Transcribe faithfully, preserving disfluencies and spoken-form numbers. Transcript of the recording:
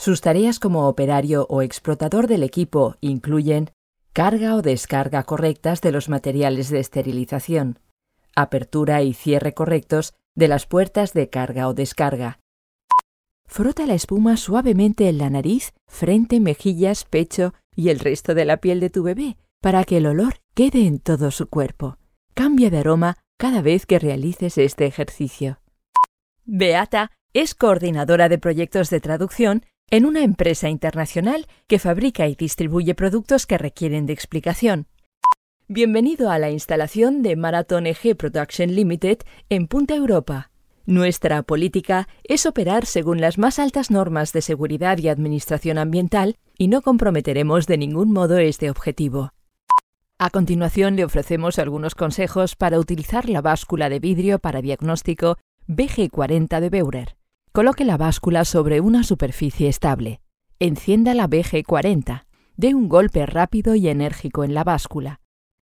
Sus tareas como operario o explotador del equipo incluyen carga o descarga correctas de los materiales de esterilización, apertura y cierre correctos de las puertas de carga o descarga. Frota la espuma suavemente en la nariz, frente, mejillas, pecho y el resto de la piel de tu bebé para que el olor quede en todo su cuerpo. Cambia de aroma cada vez que realices este ejercicio. Beata es coordinadora de proyectos de traducción en una empresa internacional que fabrica y distribuye productos que requieren de explicación. Bienvenido a la instalación de Marathon E G Production Limited en Punta Europa. Nuestra política es operar según las más altas normas de seguridad y administración ambiental y no comprometeremos de ningún modo este objetivo. A continuación le ofrecemos algunos consejos para utilizar la báscula de vidrio para diagnóstico B G cuarenta de Beurer. Coloque la báscula sobre una superficie estable. Encienda la B G cuarenta. Dé un golpe rápido y enérgico en la báscula.